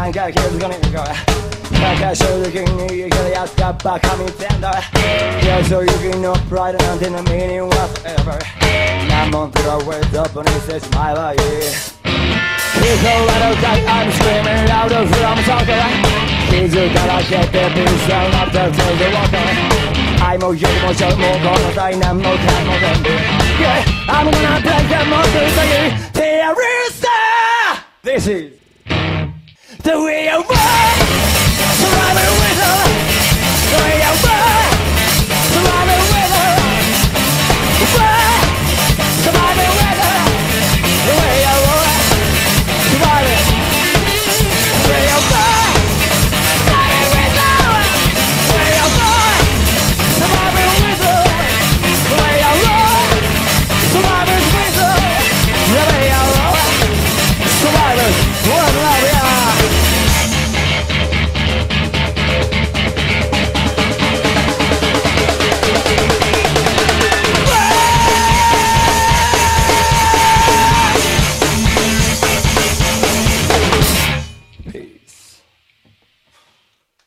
なんか気づかねえかなんか正直に生きるやつがバカみてんだいやそういう君のプライドなんてのミーニングは forever 何も throw it up and he says my way He's a little guy I'm screaming out of from soccer 気づかなきゃってピースダウンアップダウンでわかる愛も欲も情もこの際何もかも全部 Yeah I'm gonna break them all to you There is This is the way I want Surviving with her The way I want